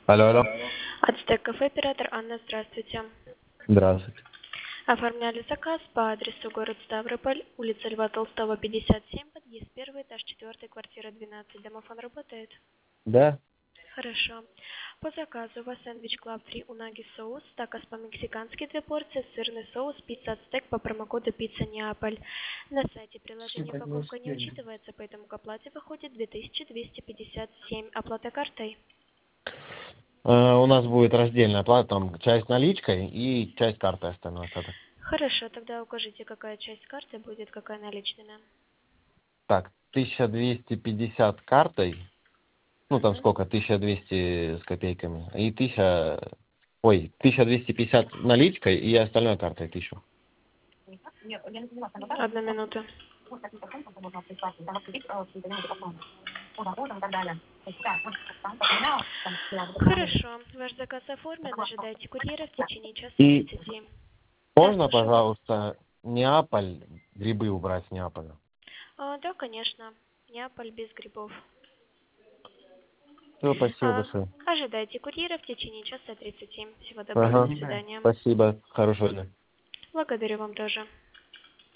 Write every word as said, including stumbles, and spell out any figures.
Алло, алло. Ацтек кафе, оператор Анна, здравствуйте. Здравствуйте. Оформляли заказ по адресу город Ставрополь, улица Льва Толстого, пятьдесят семь, подъезд первый, этаж четвертый, квартира двенадцать. Домофон работает? Да? Хорошо. По заказу у вас сэндвич Club три унаги соус, такос по-мексикански две порции, сырный соус, пицца Ацтек по промокоду пицца Неаполь. На сайте приложения упаковка не учитывается, поэтому к оплате выходит две тысячи двести пятьдесят семь. Оплата картой. Э, у нас будет раздельная оплата, там часть наличкой и часть картой остальное остаток. Хорошо, тогда укажите, какая часть карты будет, какая наличными. Так, тысяча двести пятьдесят картой, ну там Угу. сколько, тысяча двести с копейками, и тысяча, ой, тысяча двести пятьдесят наличкой и остальное картой тысячу. Одну минуту. Хорошо. Ваш заказ оформлен. Ожидайте курьера в течение часа И тридцати. Да, можно, слушаю. пожалуйста, Неаполь, грибы убрать с Неаполя? А, да, конечно. Неаполь без грибов. Все, спасибо А, большое. ожидайте курьера в течение часа тридцати. Всего доброго. Ага, До свидания. спасибо, хорошего дня. Благодарю вам тоже.